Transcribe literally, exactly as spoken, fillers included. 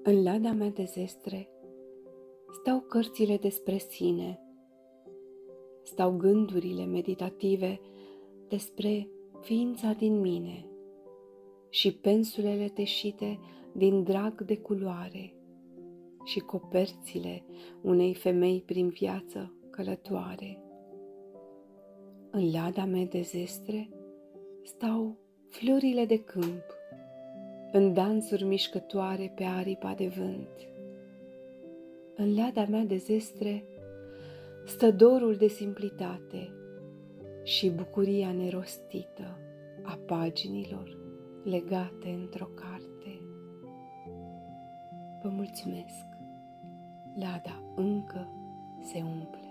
În lada mea de zestre stau cărțile despre sine, stau gândurile meditative despre ființa din mine și pensulele teșite din drag de culoare și coperțile unei femei prin viață călătoare. În lada mea de zestre stau florile de câmp, în dansuri mișcătoare pe aripa de vânt. În lada mea de zestre stă dorul de simplitate și bucuria nerostită a paginilor legate într-o carte. Vă mulțumesc, lada încă se umple.